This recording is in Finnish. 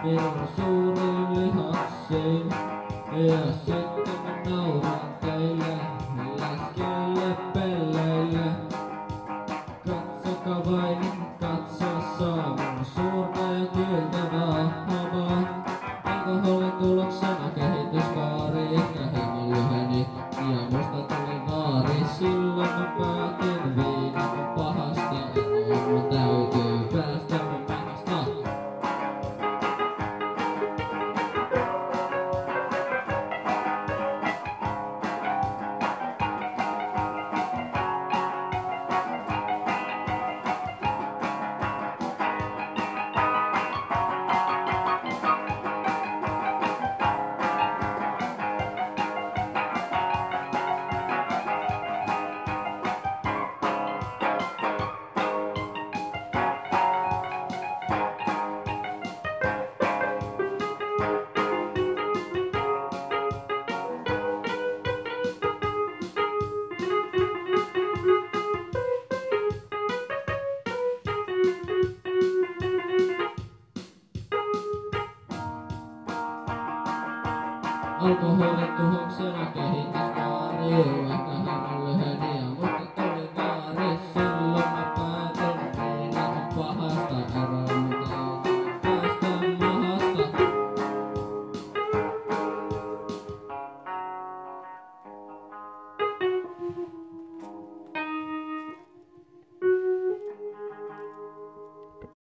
minun suuriin lihaksiin. Ja sitten mä nauran teille, läskeille pelleille. Katsokaa vain, katsoa saa mun suurta ja kiiltävää hamaa. Alkoholin tuloksena kehityskaari ja himo lyheni ja musta tuli vaari. Silloin mä päätin viina on pahasta, ja mun täytyy päästä mun menosta. Alkoholin tuhoksena kehityskaari, vaikka hän on lyheni ja